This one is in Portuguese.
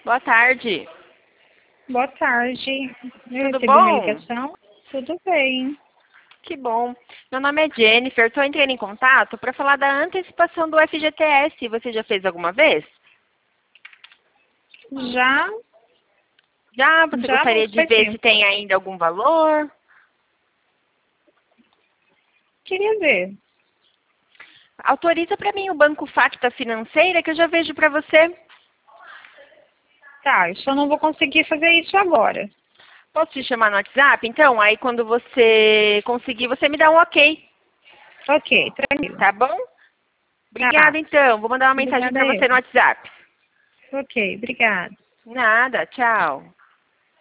Boa tarde. Boa tarde. Eu Tudo recebi bom? uma ligação. Tudo bem. Que bom. Meu nome é Jennifer. Estou entrando em contato para falar da antecipação do FGTS. Você já fez alguma vez? Já, Já? Você já, gostaria mas de faz ver se tempo. tem ainda algum valor? Queria ver. Autoriza para mim o Banco Facta Financeira que eu já vejo para você. Tá, eu só não vou conseguir fazer isso agora. Posso te chamar no WhatsApp? Então, aí quando você conseguir, você me dá um ok. Ok, tranquilo. Tá bom? Tá. Obrigada, então. Vou mandar uma mensagem Obrigada para você eu. no WhatsApp. Ok, obrigada. Nada. Tchau.